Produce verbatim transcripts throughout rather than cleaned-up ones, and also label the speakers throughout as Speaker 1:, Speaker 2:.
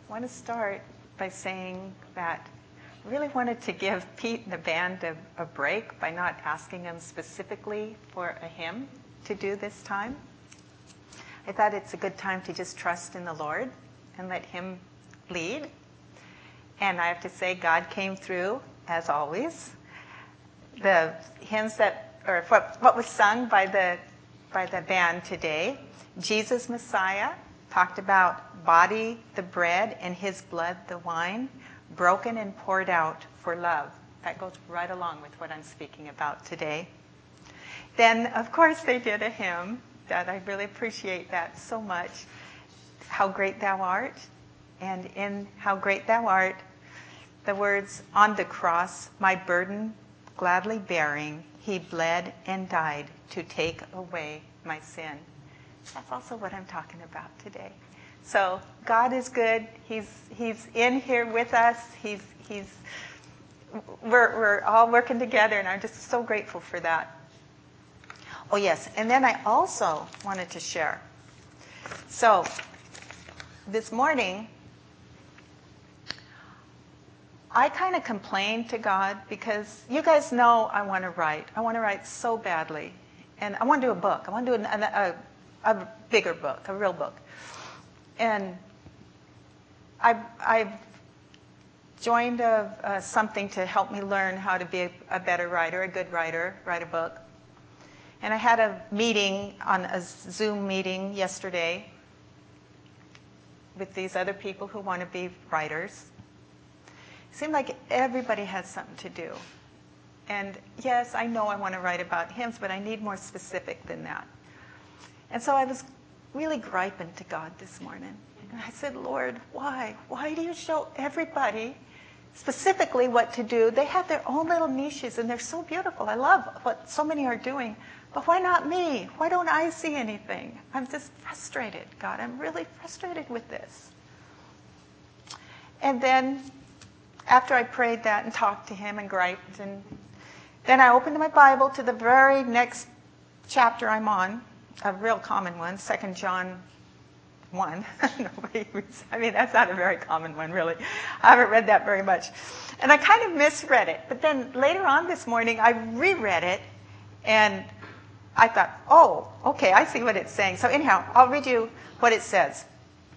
Speaker 1: I want to start by saying that I really wanted to give Pete and the band a, a break by not asking them specifically for a hymn to do this time. I thought it's a good time to just trust in the Lord and let Him lead. And I have to say, God came through, as always. The hymns that, or what, what was sung by the, by the band today, Jesus Messiah, talked about body the bread and His blood the wine, broken and poured out for love. That goes right along with what I'm speaking about today. Then, of course, they did a hymn that I really appreciate that so much. How Great Thou Art. And in How Great Thou Art, the words, on the cross, my burden gladly bearing, He bled and died to take away my sin. That's also what I'm talking about today. So God is good. He's He's in here with us. He's He's we're we're all working together, and I'm just so grateful for that. Oh yes, and then I also wanted to share. So this morning, I kind of complained to God because you guys know I want to write. I want to write so badly, and I want to do a book. I want to do an, a, a bigger book, a real book. And I I joined a, a, something to help me learn how to be a, a better writer, a good writer, write a book. And I had a meeting, on a Zoom meeting yesterday with these other people who want to be writers. It seemed like everybody has something to do. And yes, I know I want to write about hymns, but I need more specific than that. And so I was really griping to God this morning. And I said, Lord, why? Why do you show everybody specifically what to do? They have their own little niches, and they're so beautiful. I love what so many are doing. But why not me? Why don't I see anything? I'm just frustrated, God. I'm really frustrated with this. And then after I prayed that and talked to Him and griped, and then I opened my Bible to the very next chapter I'm on, a real common one, Second John one. Nobody reads. I mean, that's not a very common one, really. I haven't read that very much. And I kind of misread it. But then later on this morning, I reread it, and I thought, oh, okay, I see what it's saying. So anyhow, I'll read you what it says.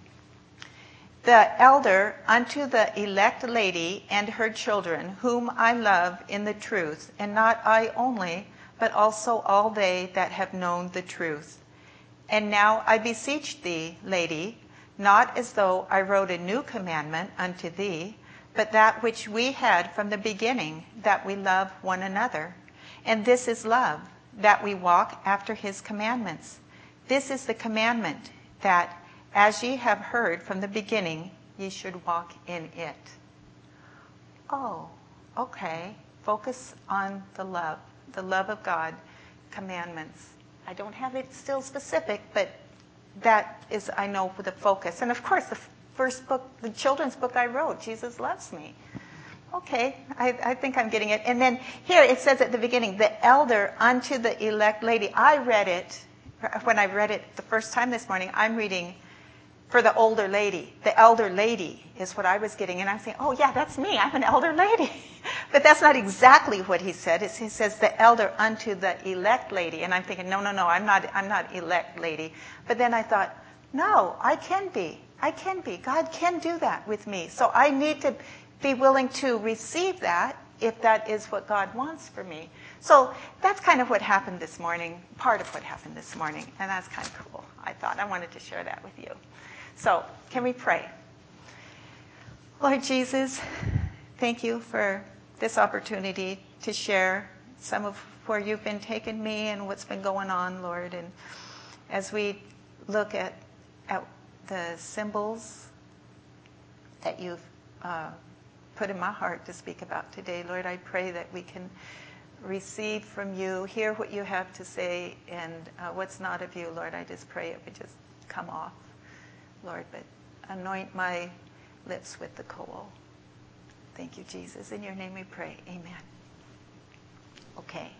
Speaker 1: The elder unto the elect lady and her children, whom I love in the truth, and not I only, but also all they that have known the truth. And now I beseech thee, lady, not as though I wrote a new commandment unto thee, but that which we had from the beginning, that we love one another. And this is love, that we walk after His commandments. This is the commandment, that as ye have heard from the beginning, ye should walk in it. Oh, okay. Focus on the love, the love of God, commandments. I don't have it still specific, but that is, I know, the focus. And of course, the first book, the children's book I wrote, Jesus Loves Me. Okay, I, I think I'm getting it. And then here it says at the beginning, the elder unto the elect lady. I read it, when I read it the first time this morning, I'm reading for the older lady. The elder lady is what I was getting. And I'm saying, oh yeah, that's me. I'm an elder lady. But that's not exactly what he said. It's, he says the elder unto the elect lady. And I'm thinking, no, no, no, I'm not, I'm not elect lady. But then I thought, no, I can be. I can be. God can do that with me. So I need to be willing to receive that if that is what God wants for me. So that's kind of what happened this morning, part of what happened this morning. And that's kind of cool. I thought I wanted to share that with you. So can we pray? Lord Jesus, thank you for this opportunity to share some of where you've been taking me and what's been going on, Lord. And as we look at, at the symbols that you've uh, put in my heart to speak about today, Lord, I pray that we can receive from you, hear what you have to say, and uh, what's not of you, Lord, I just pray it would just come off, Lord, but anoint my lips with the kohl. Thank you, Jesus. In your name we pray. Amen. Okay.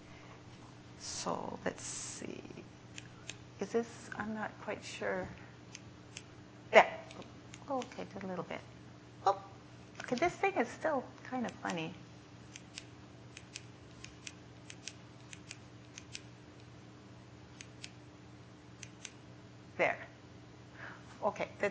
Speaker 1: So let's see. Is this, I'm not quite sure. There. Oh, okay, just a little bit. Oh, okay, this thing is still kind of funny. There. Okay, the,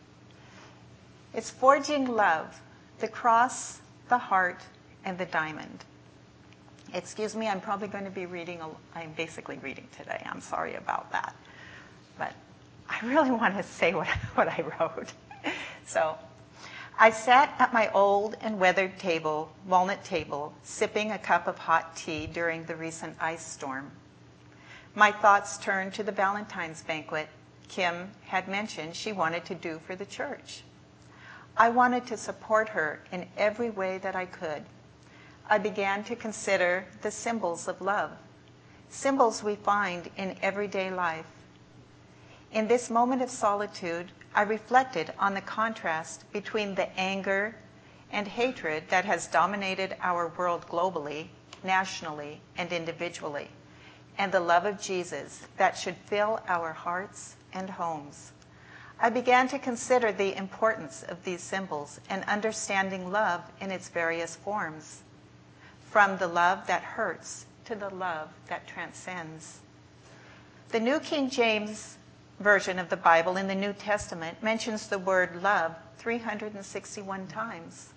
Speaker 1: it's forging love, the cross, the heart, and the diamond. Excuse me, I'm probably going to be reading, a, I'm basically reading today. I'm sorry about that. But I really want to say what, what I wrote. So, I sat at my old and weathered table, walnut table, sipping a cup of hot tea during the recent ice storm. My thoughts turned to the Valentine's banquet Kim had mentioned she wanted to do for the church. I wanted to support her in every way that I could. I began to consider the symbols of love, symbols we find in everyday life. In this moment of solitude, I reflected on the contrast between the anger and hatred that has dominated our world globally, nationally, and individually, and the love of Jesus that should fill our hearts and homes. I began to consider the importance of these symbols and understanding love in its various forms, from the love that hurts to the love that transcends. The New King James Version of the Bible in the New Testament mentions the word love three hundred sixty-one times.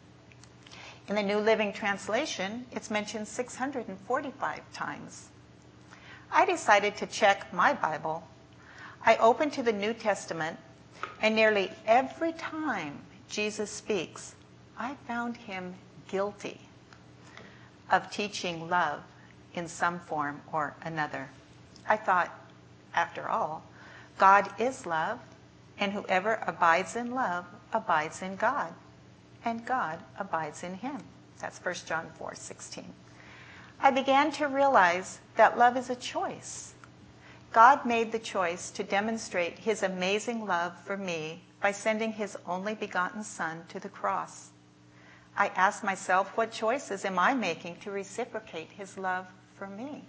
Speaker 1: In the New Living Translation, it's mentioned six hundred forty-five times. I decided to check my Bible. I opened to the New Testament, and nearly every time Jesus speaks, I found him guilty of teaching love in some form or another. I thought, after all, God is love, and whoever abides in love abides in God, and God abides in him. That's First John four sixteen. I began to realize that love is a choice. God made the choice to demonstrate his amazing love for me by sending his only begotten Son to the cross. I asked myself, what choices am I making to reciprocate his love for me?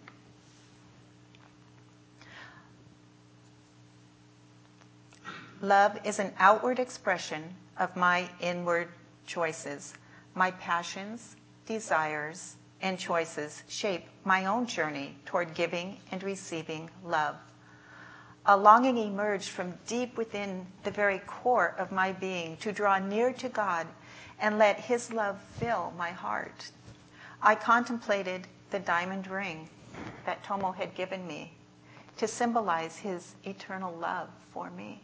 Speaker 1: Love is an outward expression of my inward choices. My passions, desires, and choices shape my own journey toward giving and receiving love. A longing emerged from deep within the very core of my being to draw near to God and let his love fill my heart. I contemplated the diamond ring that Tomo had given me to symbolize his eternal love for me.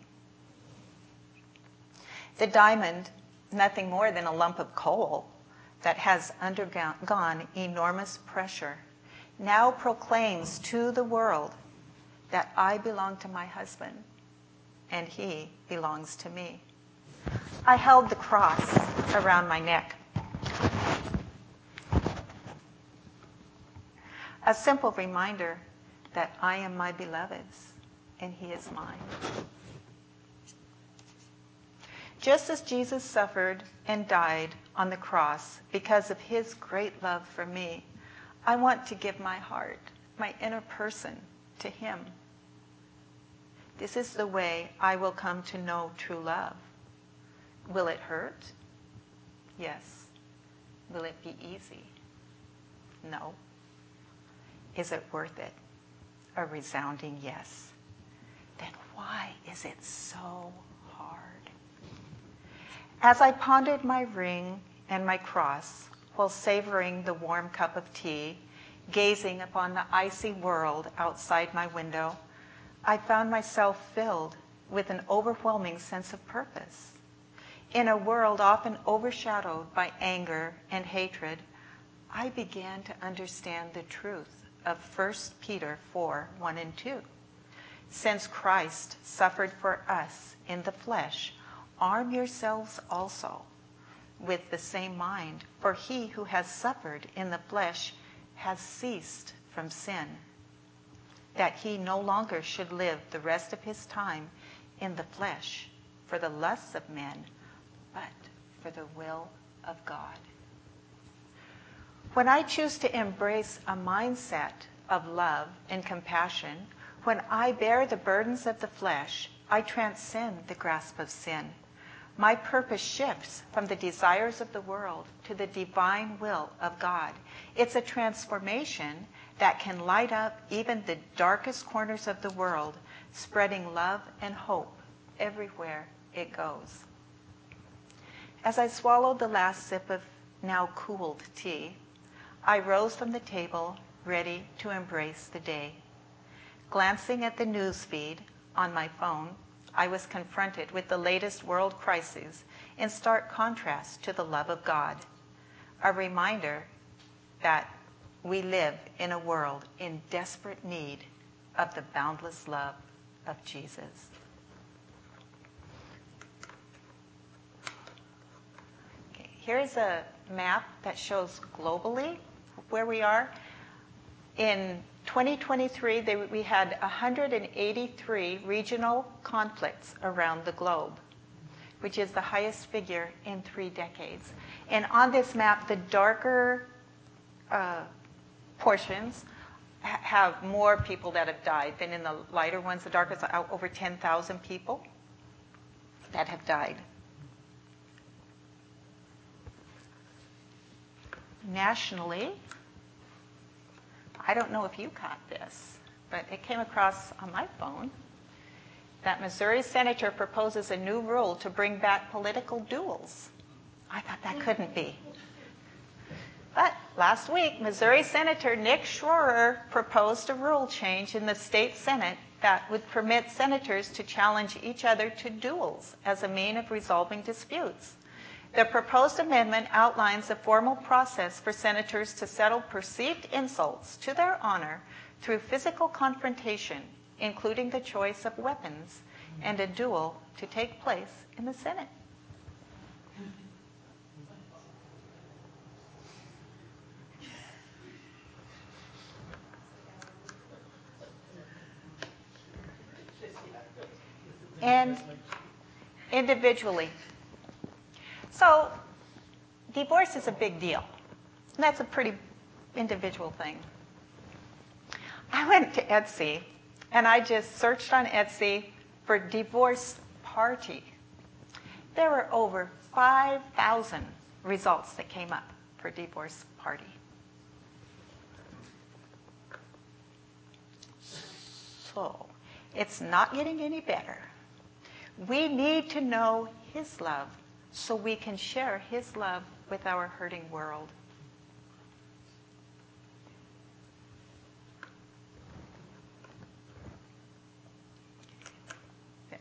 Speaker 1: The diamond, nothing more than a lump of coal that has undergone enormous pressure, now proclaims to the world that I belong to my husband and he belongs to me. I held the cross around my neck. A simple reminder that I am my beloved's and he is mine. Just as Jesus suffered and died on the cross because of his great love for me, I want to give my heart, my inner person, to him. This is the way I will come to know true love. Will it hurt? Yes. Will it be easy? No. Is it worth it? A resounding yes. Then why is it so hard? As I pondered my ring and my cross while savoring the warm cup of tea, gazing upon the icy world outside my window, I found myself filled with an overwhelming sense of purpose. In a world often overshadowed by anger and hatred, I began to understand the truth of First Peter four, one and two. Since Christ suffered for us in the flesh, arm yourselves also with the same mind, for he who has suffered in the flesh has ceased from sin, that he no longer should live the rest of his time in the flesh for the lusts of men, but for the will of God. When I choose to embrace a mindset of love and compassion, when I bear the burdens of the flesh, I transcend the grasp of sin. my purpose shifts from the desires of the world to the divine will of God. It's a transformation that can light up even the darkest corners of the world, spreading love and hope everywhere it goes. As I swallowed the last sip of now cooled tea, I rose from the table, ready to embrace the day. Glancing at the news feed on my phone, I was confronted with the latest world crises in stark contrast to the love of God. A reminder that we live in a world in desperate need of the boundless love of Jesus. Okay, here's a map that shows globally where we are. In twenty twenty-three, they, we had one hundred eighty-three regional conflicts around the globe, which is the highest figure in three decades. And on this map, the darker uh, portions ha- have more people that have died than in the lighter ones. The darkest, over ten thousand people that have died. Nationally, I don't know if you caught this, but it came across on my phone that Missouri senator proposes a new rule to bring back political duels. I thought that couldn't be. But last week, Missouri Senator Nick Schroer proposed a rule change in the state Senate that would permit senators to challenge each other to duels as a means of resolving disputes. The proposed amendment outlines a formal process for senators to settle perceived insults to their honor through physical confrontation, including the choice of weapons, and a duel to take place in the Senate. And individually. So, divorce is a big deal. And that's a pretty individual thing. I went to Etsy, and I just searched on Etsy for divorce party. There were over five thousand results that came up for divorce party. So, it's not getting any better. We need to know His love so we can share His love with our hurting world. There.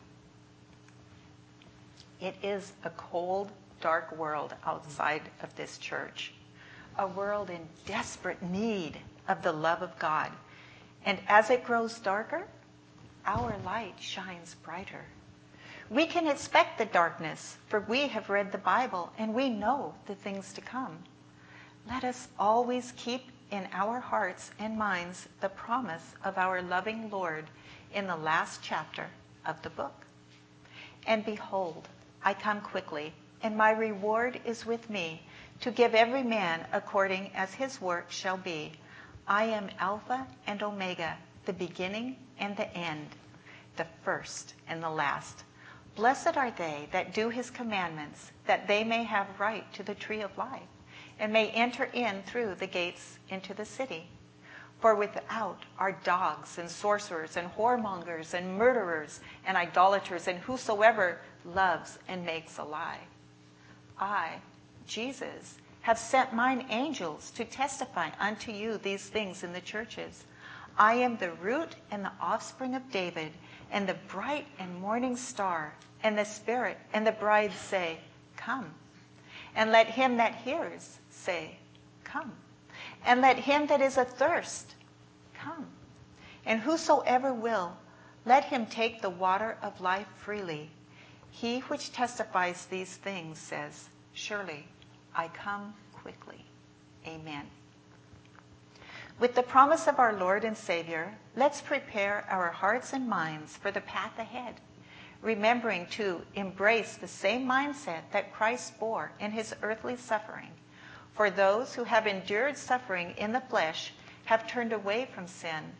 Speaker 1: It is a cold, dark world outside of this church, a world in desperate need of the love of God. And as it grows darker, our light shines brighter. We can expect the darkness, for we have read the Bible and we know the things to come. Let us always keep in our hearts and minds the promise of our loving Lord in the last chapter of the book. And behold, I come quickly, and my reward is with me, to give every man according as his work shall be. I am Alpha and Omega, the beginning and the end, the first and the last. Blessed are they that do his commandments, that they may have right to the tree of life, and may enter in through the gates into the city. For without are dogs and sorcerers and whoremongers and murderers and idolaters and whosoever loves and makes a lie. I, Jesus, have sent mine angels to testify unto you these things in the churches. I am the root and the offspring of David, and the bright and morning star, and the Spirit and the bride say, come. And let him that hears say, come. And let him that is athirst come. And whosoever will, let him take the water of life freely. He which testifies these things says, surely I come quickly. Amen. With the promise of our Lord and Savior, let's prepare our hearts and minds for the path ahead, remembering to embrace the same mindset that Christ bore in his earthly suffering. For those who have endured suffering in the flesh have turned away from sin,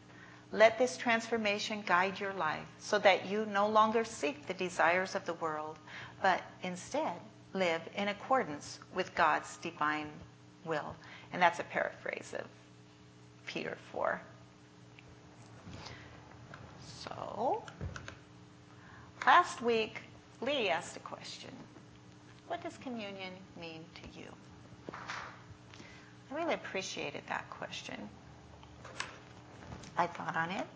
Speaker 1: Let this transformation guide your life so that you no longer seek the desires of the world, but instead live in accordance with God's divine will. And that's a paraphrase of Peter four. So, last week, Lee asked a question. What does communion mean to you? I really appreciated that question. I thought on it.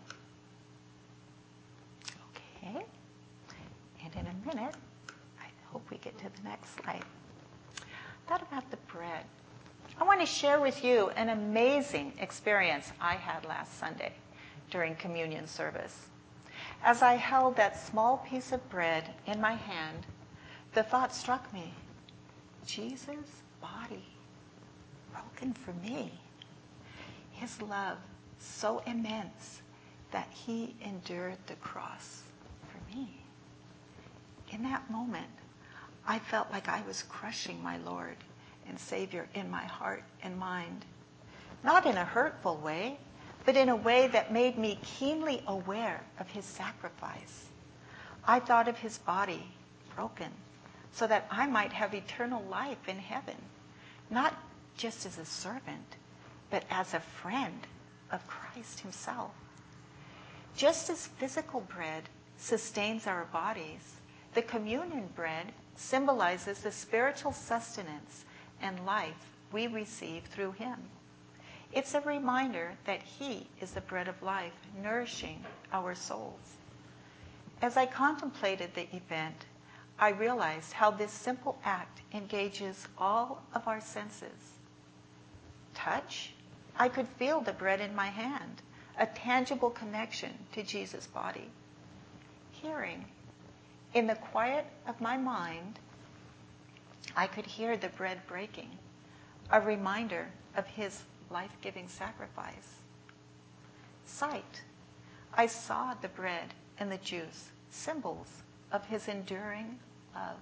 Speaker 1: Okay. And in a minute, I hope we get to the next slide. Thought about the bread. I want to share with you an amazing experience I had last Sunday during communion service. As I held that small piece of bread in my hand, the thought struck me, Jesus' body broken for me. His love so immense that he endured the cross for me. In that moment, I felt like I was crushing my Lord and Savior in my heart and mind. Not in a hurtful way, but in a way that made me keenly aware of his sacrifice. I thought of his body broken so that I might have eternal life in heaven, not just as a servant, but as a friend of Christ himself. Just as physical bread sustains our bodies, the communion bread symbolizes the spiritual sustenance and life we receive through him. It's a reminder that he is the bread of life, nourishing our souls. As I contemplated the event, I realized how this simple act engages all of our senses. Touch, I could feel the bread in my hand, a tangible connection to Jesus' body. Hearing, in the quiet of my mind, I could hear the bread breaking, a reminder of his life-giving sacrifice. Sight, I saw the bread and the juice, symbols of his enduring love.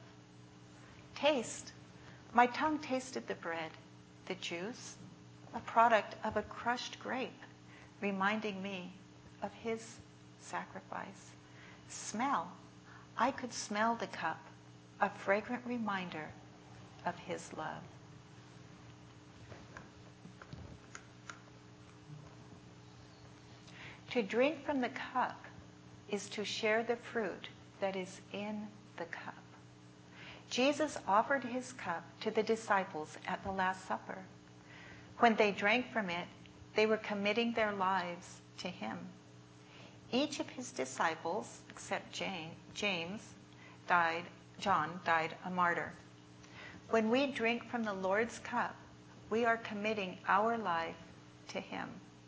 Speaker 1: Taste, my tongue tasted the bread, the juice, a product of a crushed grape, reminding me of his sacrifice. Smell, I could smell the cup, a fragrant reminder of his love. To drink from the cup is to share the fruit that is in the cup. Jesus offered his cup to the disciples at the Last Supper. When they drank from it, they were committing their lives to him. Each of his disciples, except James, died, John died a martyr. When we drink from the Lord's cup, we are committing our life to him.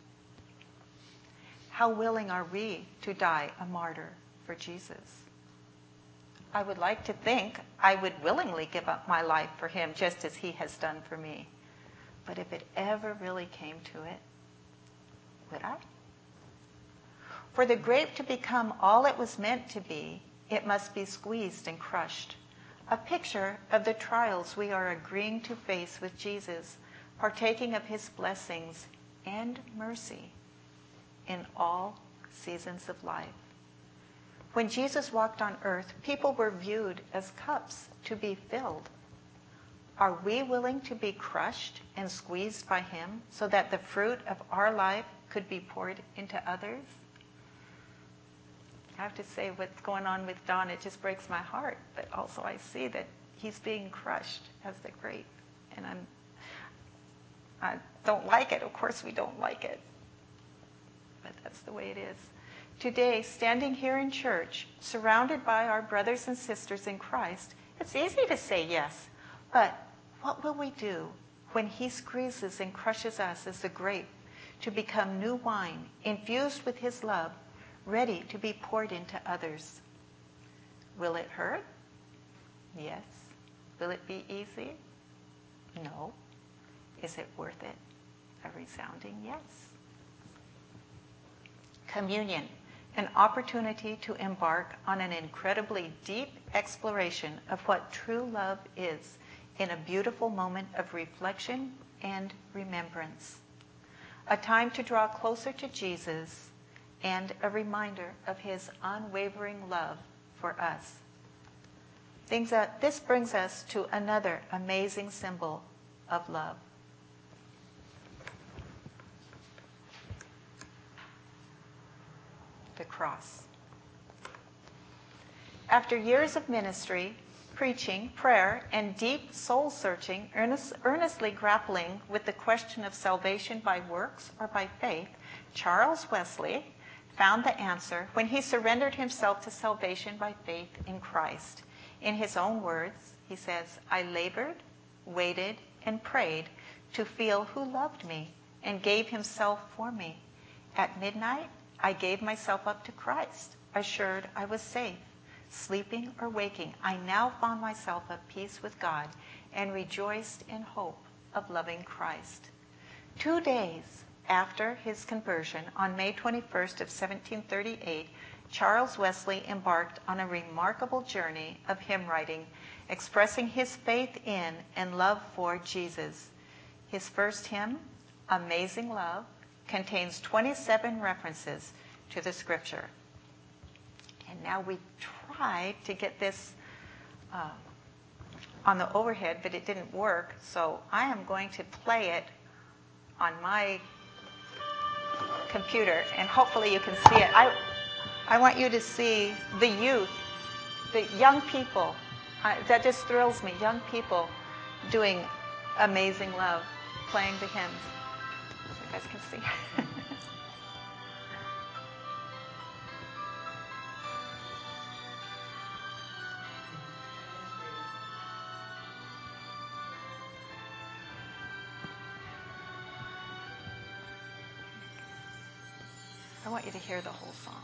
Speaker 1: How willing are we to die a martyr for Jesus? I would like to think I would willingly give up my life for him just as he has done for me. But if it ever really came to it, would I? For the grape to become all it was meant to be, it must be squeezed and crushed. A picture of the trials we are agreeing to face with Jesus, partaking of his blessings and mercy in all seasons of life. When Jesus walked on earth, people were viewed as cups to be filled. Are we willing to be crushed and squeezed by him so that the fruit of our life could be poured into others? I have to say, what's going on with Don, it just breaks my heart. But also I see that he's being crushed as the grape. And I'm, I don't like it. Of course we don't like it. But that's the way it is. Today, standing here in church, surrounded by our brothers and sisters in Christ, it's easy to say yes. But what will we do when he squeezes and crushes us as the grape to become new wine, infused with his love, ready to be poured into others? Will it hurt? Yes. Will it be easy? No. Is it worth it? A resounding yes. Communion, an opportunity to embark on an incredibly deep exploration of what true love is in a beautiful moment of reflection and remembrance. A time to draw closer to Jesus and a reminder of his unwavering love for us. Things that, this brings us to another amazing symbol of love. The cross. After years of ministry, preaching, prayer, and deep soul-searching, earnest, earnestly grappling with the question of salvation by works or by faith, Charles Wesley found the answer when he surrendered himself to salvation by faith in Christ. In his own words, he says, "I labored, waited, and prayed to feel who loved me and gave himself for me. At midnight, I gave myself up to Christ, assured I was safe. Sleeping or waking, I now found myself at peace with God and rejoiced in hope of loving Christ." Two days after his conversion, on May twenty-first of seventeen thirty-eight, Charles Wesley embarked on a remarkable journey of hymn writing, expressing his faith in and love for Jesus. His first hymn, Amazing Love, contains twenty-seven references to the scripture. And now we tried to get this uh, on the overhead, but it didn't work. So I am going to play it on my computer, and hopefully you can see it. I, I want you to see the youth, the young people. Uh, that just thrills me. Young people doing Amazing Love, playing the hymns. So you guys can see. I want you to hear the whole song.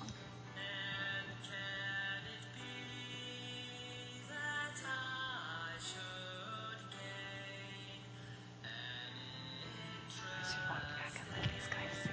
Speaker 1: I should walk back and let these guys see.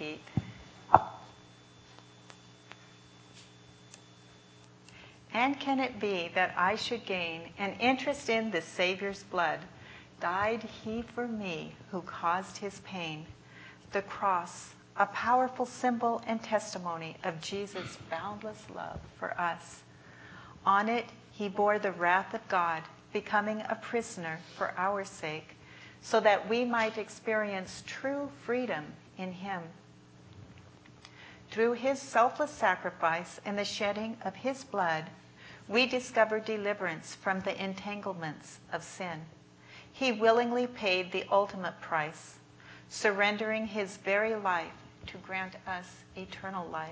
Speaker 1: feet. And can it be that I should gain an interest in the Savior's blood? Died he for me who caused his pain. The cross, a powerful symbol and testimony of Jesus' boundless love for us. On it, he bore the wrath of God, becoming a prisoner for our sake, so that we might experience true freedom in him. Through his selfless sacrifice and the shedding of his blood, we discover deliverance from the entanglements of sin. He willingly paid the ultimate price, surrendering his very life to grant us eternal life.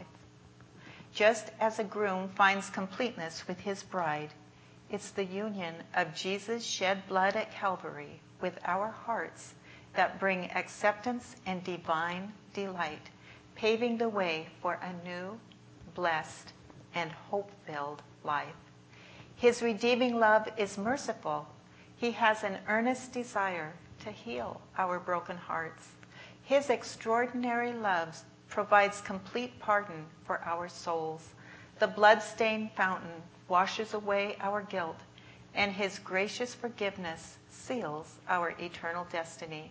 Speaker 1: Just as a groom finds completeness with his bride, it's the union of Jesus' shed blood at Calvary with our hearts that bring acceptance and divine delight, paving the way for a new, blessed, and hope-filled life. His redeeming love is merciful. He has an earnest desire to heal our broken hearts. His extraordinary love provides complete pardon for our souls. The blood-stained fountain washes away our guilt, and his gracious forgiveness seals our eternal destiny.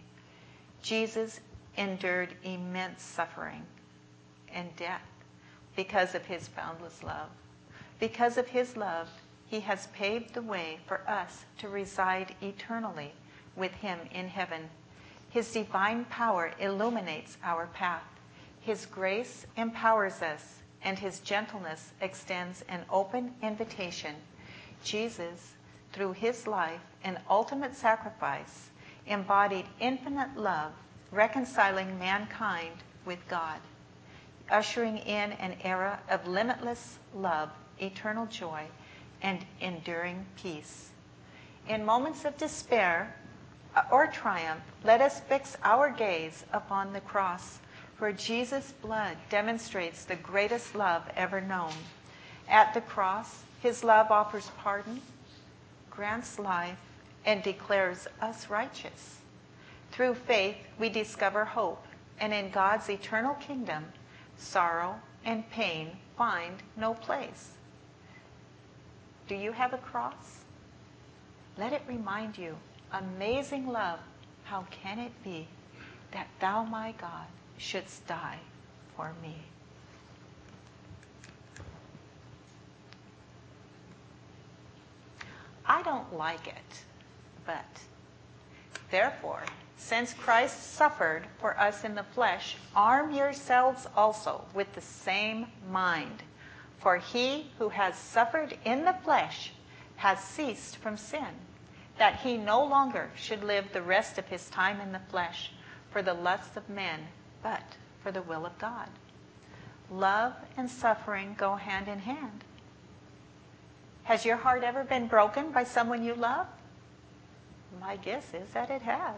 Speaker 1: Jesus endured immense suffering and death because of his boundless love. Because of his love, he has paved the way for us to reside eternally with him in heaven. His divine power illuminates our path. His grace empowers us, and his gentleness extends an open invitation. Jesus, through his life and ultimate sacrifice, embodied infinite love, reconciling mankind with God, ushering in an era of limitless love, eternal joy, and enduring peace. In moments of despair or triumph, let us fix our gaze upon the cross, where Jesus' blood demonstrates the greatest love ever known. At the cross, his love offers pardon, grants life, and declares us righteous. Through faith, we discover hope, and in God's eternal kingdom, sorrow and pain find no place. Do you have a cross? Let it remind you, amazing love, how can it be that thou, my God, shouldst die for me? I don't like it, but therefore, since Christ suffered for us in the flesh, arm yourselves also with the same mind. For he who has suffered in the flesh has ceased from sin, that he no longer should live the rest of his time in the flesh for the lusts of men, but for the will of God. Love and suffering go hand in hand. Has your heart ever been broken by someone you love? My guess is that it has.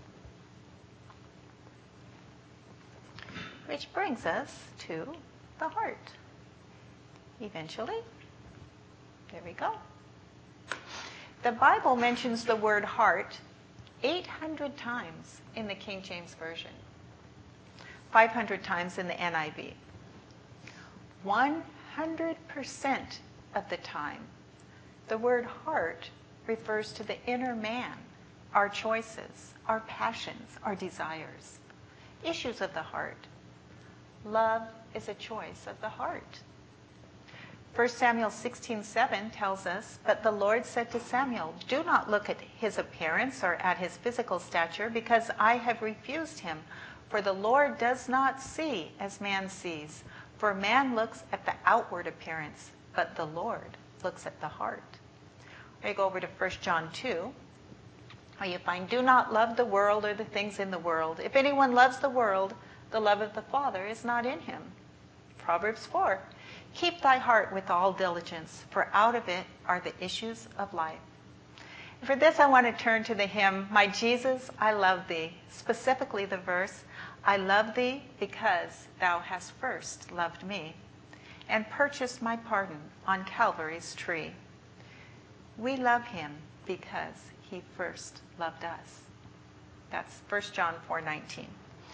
Speaker 1: Which brings us to the heart. Eventually, there we go. The Bible mentions the word heart eight hundred times in the King James Version, five hundred times in the N I V. one hundred percent of the time, the word heart refers to the inner man, our choices, our passions, our desires, issues of the heart. Love is a choice of the heart. First Samuel sixteen seven tells us, "But the Lord said to Samuel, do not look at his appearance or at his physical stature, because I have refused him. For the Lord does not see as man sees. For man looks at the outward appearance, but the Lord looks at the heart." We go over to First John two, where you find, "Do not love the world or the things in the world. If anyone loves the world, the love of the Father is not in him." Proverbs four, "Keep thy heart with all diligence, for out of it are the issues of life." For this, I want to turn to the hymn, "My Jesus, I love thee," specifically the verse, "I love thee because thou hast first loved me and purchased my pardon on Calvary's tree." We love him because he first loved us. That's First John four nineteen.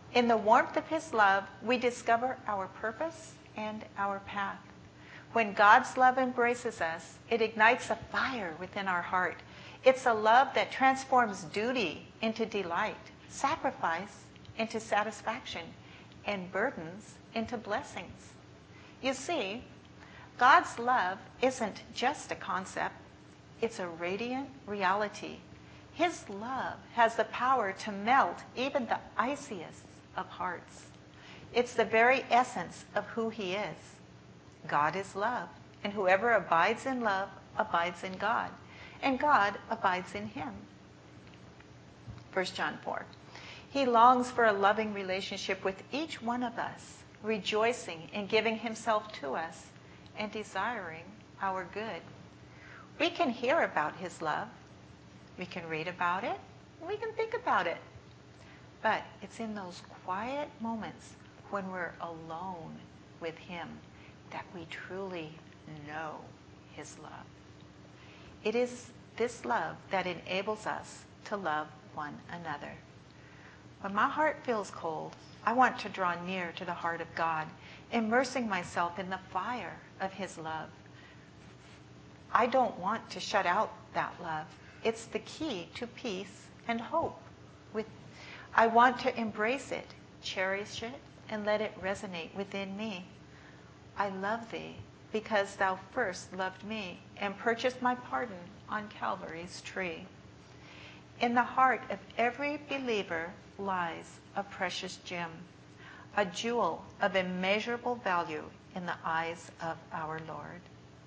Speaker 1: In the warmth of his love, we discover our purpose and our path. When God's love embraces us, it ignites a fire within our heart. It's a love that transforms duty into delight, sacrifice into satisfaction, and burdens into blessings. You see, God's love isn't just a concept, it's a radiant reality. His love has the power to melt even the iciest of hearts. It's the very essence of who he is. God is love, and whoever abides in love abides in God, and God abides in him. First John four. He longs for a loving relationship with each one of us, rejoicing in giving himself to us and desiring our good. We can hear about his love, we can read about it, we can think about it. But it's in those quiet moments when we're alone with him that we truly know his love. It is this love that enables us to love one another. When my heart feels cold, I want to draw near to the heart of God, immersing myself in the fire of his love. I don't want to shut out that love. It's the key to peace and hope. With, I want to embrace it, cherish it, and let it resonate within me. I love thee because thou first loved me and purchased my pardon on Calvary's tree. In the heart of every believer lies a precious gem, a jewel of immeasurable value in the eyes of our Lord.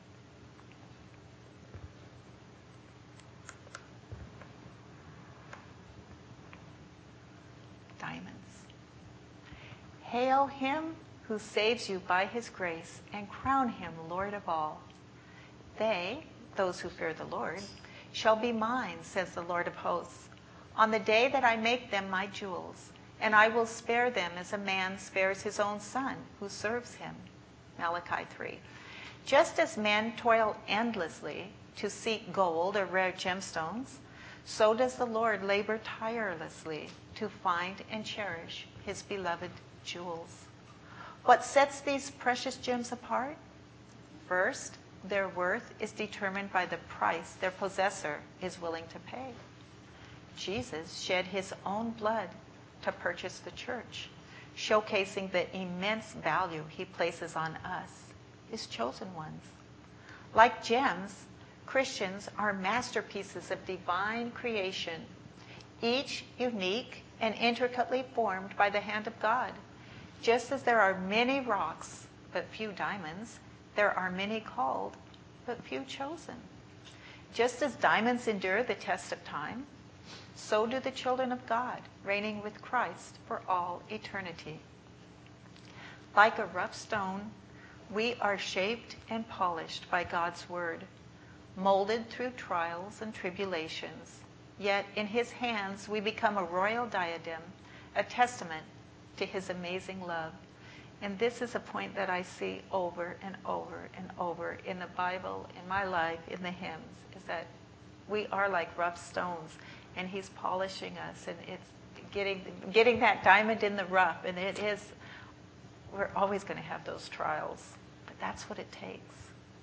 Speaker 1: Diamonds. Hail him who saves you by his grace, and crown him Lord of all. They, those who fear the Lord, shall be mine, says the Lord of hosts, on the day that I make them my jewels, and I will spare them as a man spares his own son who serves him. Malachi three. Just as men toil endlessly to seek gold or rare gemstones, so does the Lord labor tirelessly to find and cherish his beloved jewels. What sets these precious gems apart? First, their worth is determined by the price their possessor is willing to pay. Jesus shed his own blood to purchase the church, showcasing the immense value he places on us, his chosen ones. Like gems, Christians are masterpieces of divine creation, each unique and intricately formed by the hand of God. Just as there are many rocks, but few diamonds, there are many called, but few chosen. Just as diamonds endure the test of time, so do the children of God, reigning with Christ for all eternity. Like a rough stone, we are shaped and polished by God's word, molded through trials and tribulations. Yet in his hands we become a royal diadem, a testament to his amazing love. And this is a point that I see over and over and over in the Bible, in my life, in the hymns, is that we are like rough stones, and he's polishing us, and it's getting getting that diamond in the rough, and it is, we're always going to have those trials, but that's what it takes.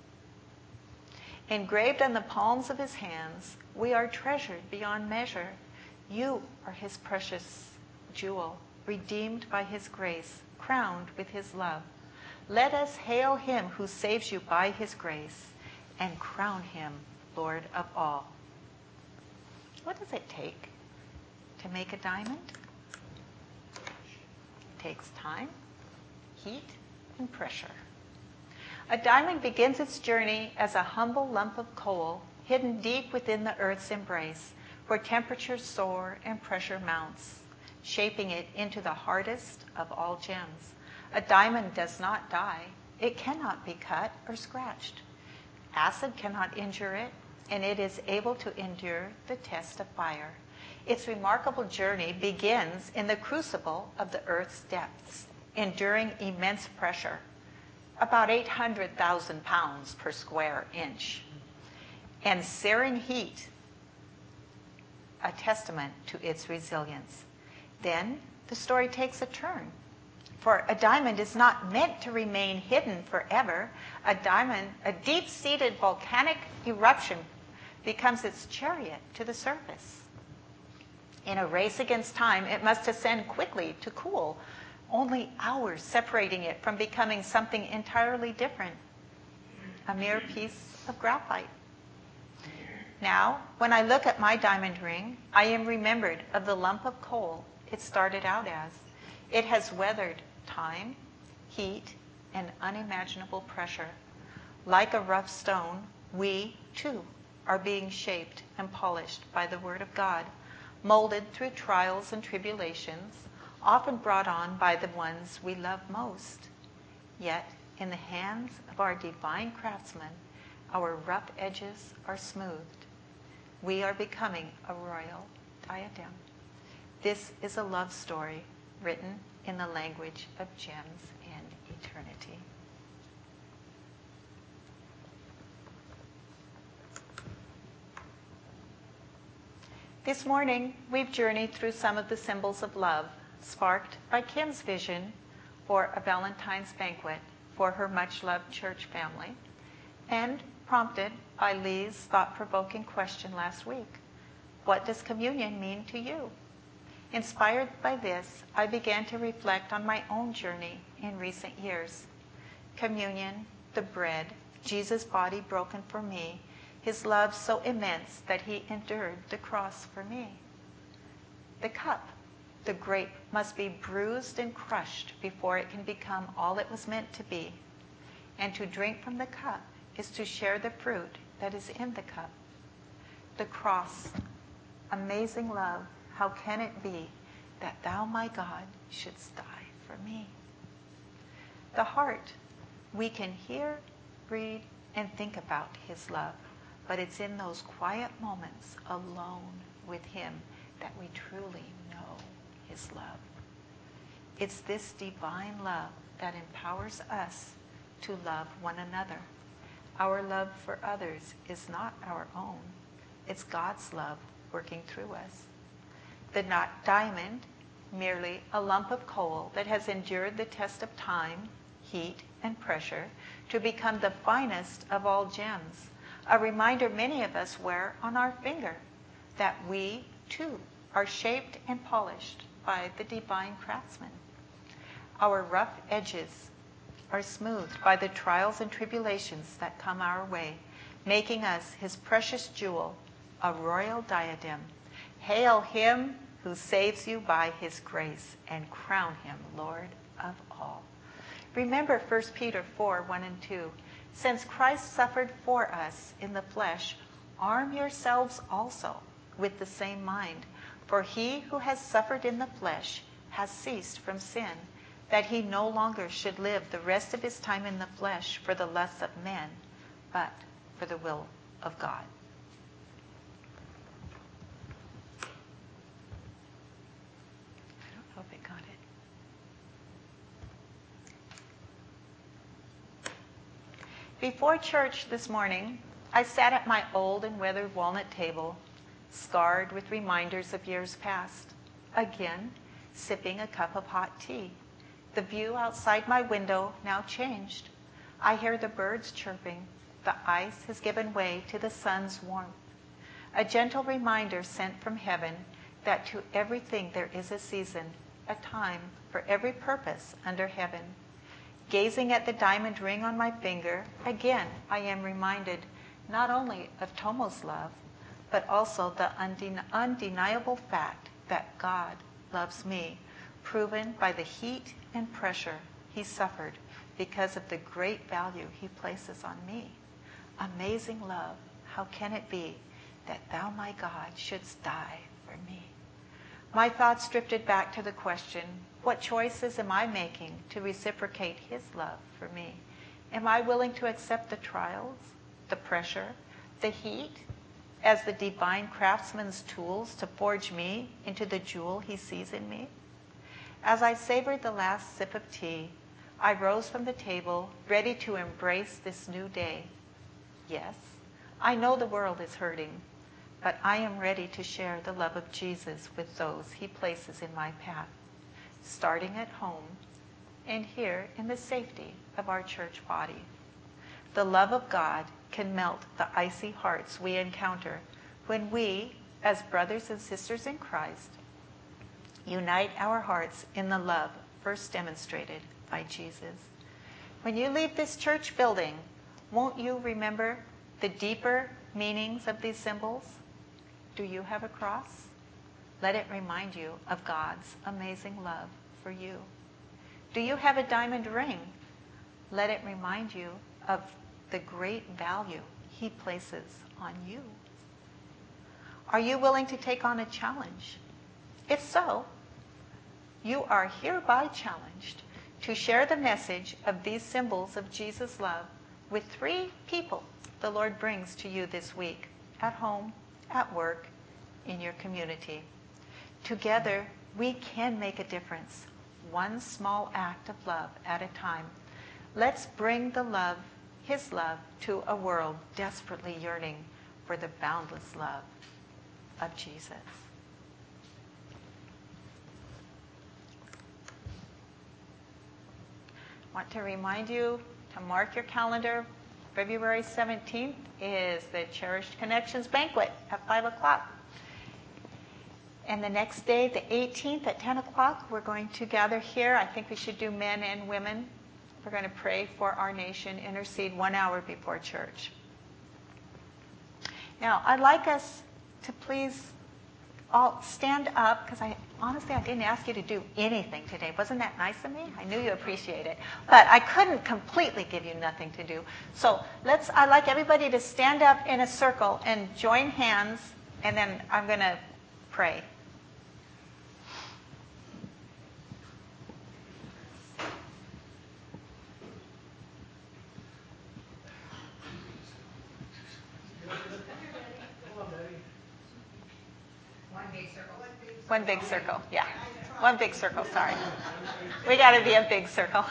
Speaker 1: Engraved on the palms of his hands, we are treasured beyond measure. You are his precious jewel, redeemed by his grace, crowned with his love. Let us hail him who saves you by his grace and crown him Lord of all. What does it take to make a diamond? It takes time, heat, and pressure. A diamond begins its journey as a humble lump of coal hidden deep within the earth's embrace, where temperatures soar and pressure mounts, shaping it into the hardest of all gems. A diamond does not die. It cannot be cut or scratched. Acid cannot injure it, and it is able to endure the test of fire. Its remarkable journey begins in the crucible of the earth's depths, enduring immense pressure, about eight hundred thousand pounds per square inch, and searing heat, a testament to its resilience. Then, the story takes a turn. For a diamond is not meant to remain hidden forever. A diamond, a deep-seated volcanic eruption, becomes its chariot to the surface. In a race against time, it must ascend quickly to cool, only hours separating it from becoming something entirely different, a mere piece of graphite. Now, when I look at my diamond ring, I am remembered of the lump of coal it started out as. It has weathered time, heat, and unimaginable pressure. Like a rough stone, we, too, are being shaped and polished by the Word of God, molded through trials and tribulations, often brought on by the ones we love most. Yet, in the hands of our divine craftsman, our rough edges are smoothed. We are becoming a royal diadem. This is a love story written in the language of gems and eternity. This morning, we've journeyed through some of the symbols of love, sparked by Kim's vision for a Valentine's banquet for her much-loved church family, and prompted by Lee's thought-provoking question last week: what does communion mean to you? Inspired by this, I began to reflect on my own journey in recent years. Communion, the bread, Jesus' body broken for me, his love so immense that he endured the cross for me. The cup, the grape, must be bruised and crushed before it can become all it was meant to be. And to drink from the cup is to share the fruit that is in the cup. The cross, amazing love, how can it be that thou, my God, shouldst die for me? The heart, we can hear, read, and think about his love, but it's in those quiet moments alone with him that we truly know his love. It's this divine love that empowers us to love one another. Our love for others is not our own. It's God's love working through us. The not diamond, merely a lump of coal that has endured the test of time, heat, and pressure to become the finest of all gems, a reminder many of us wear on our finger that we, too, are shaped and polished by the divine craftsman. Our rough edges are smoothed by the trials and tribulations that come our way, making us his precious jewel, a royal diadem. Hail him who saves you by his grace, and crown him Lord of all. Remember First Peter four, one and two. Since Christ suffered for us in the flesh, arm yourselves also with the same mind. For he who has suffered in the flesh has ceased from sin, that he no longer should live the rest of his time in the flesh for the lusts of men, but for the will of God. I don't know if it got it. Before church this morning, I sat at my old and weathered walnut table, scarred with reminders of years past, again sipping a cup of hot tea. The view outside my window now changed. I hear the birds chirping. The ice has given way to the sun's warmth. A gentle reminder sent from heaven that to everything there is a season, a time for every purpose under heaven. Gazing at the diamond ring on my finger, again I am reminded not only of Tomo's love, but also the unden- undeniable fact that God loves me, proven by the heat and pressure he suffered because of the great value he places on me. Amazing love, how can it be that thou, my God, shouldst die for me? My thoughts drifted back to the question, what choices am I making to reciprocate his love for me? Am I willing to accept the trials, the pressure, the heat, as the divine craftsman's tools to forge me into the jewel he sees in me? As I savored the last sip of tea, I rose from the table, ready to embrace this new day. Yes, I know the world is hurting, but I am ready to share the love of Jesus with those he places in my path. starting at home and here in the safety of our church body. The love of God can melt the icy hearts we encounter when we, as brothers and sisters in Christ, unite our hearts in the love first demonstrated by Jesus. When you leave this church building, won't you remember the deeper meanings of these symbols? Do you have a cross? Let it remind you of God's amazing love for you. Do you have a diamond ring? Let it remind you of the great value He places on you. Are you willing to take on a challenge? If so, you are hereby challenged to share the message of these symbols of Jesus' love with three people the Lord brings to you this week, at home, at work, in your community. Together, we can make a difference, one small act of love at a time. Let's bring the love, His love, to a world desperately yearning for the boundless love of Jesus. I want to remind you to mark your calendar. February seventeenth is the Cherished Connections Banquet at five o'clock. And the next day, the eighteenth at ten o'clock, we're going to gather here. I think we should do men and women. We're going to pray for our nation, intercede one hour before church. Now, I'd like us to please all stand up, because I honestly, I didn't ask you to do anything today. Wasn't that nice of me? I knew you appreciate it. But I couldn't completely give you nothing to do. So let's, I'd like everybody to stand up in a circle and join hands, and then I'm going to pray. One big circle, yeah. One big circle, sorry. We got to be a big circle.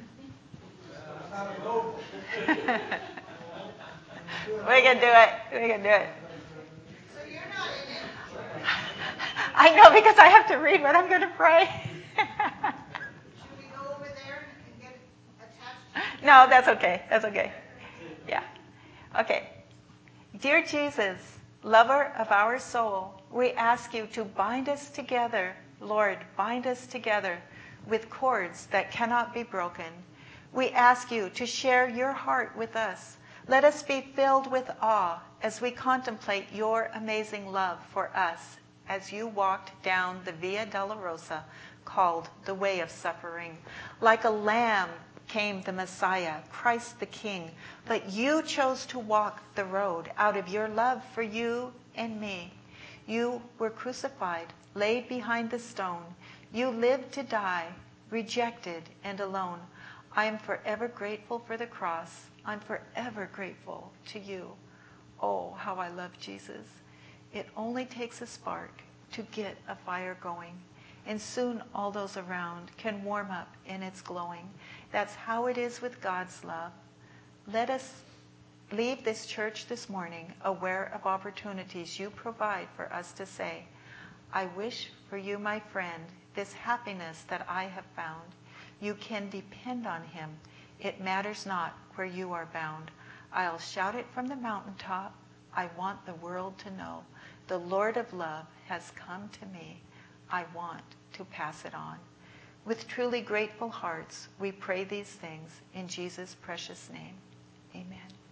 Speaker 1: We can do it. We can do it.
Speaker 2: So you're not in it?
Speaker 1: I know, because I have to read what I'm going to pray.
Speaker 2: Should we go over there and get attached?
Speaker 1: No, that's okay. That's okay. Yeah. Okay. Dear Jesus, lover of our soul, we ask you to bind us together, Lord, bind us together with cords that cannot be broken. We ask you to share your heart with us. Let us be filled with awe as we contemplate your amazing love for us as you walked down the Via Dolorosa called the Way of Suffering. Like a lamb came the Messiah, Christ the King, but you chose to walk the road out of your love for you and me. You were crucified, laid behind the stone. You lived to die, rejected and alone. I am forever grateful for the cross. I'm forever grateful to you. Oh, how I love Jesus. It only takes a spark to get a fire going, and soon all those around can warm up in its glowing. That's how it is with God's love. Let us leave this church this morning aware of opportunities you provide for us to say, I wish for you, my friend, this happiness that I have found. You can depend on him. It matters not where you are bound. I'll shout it from the mountaintop. I want the world to know the Lord of love has come to me. I want to pass it on. With truly grateful hearts, we pray these things in Jesus' precious name. Amen.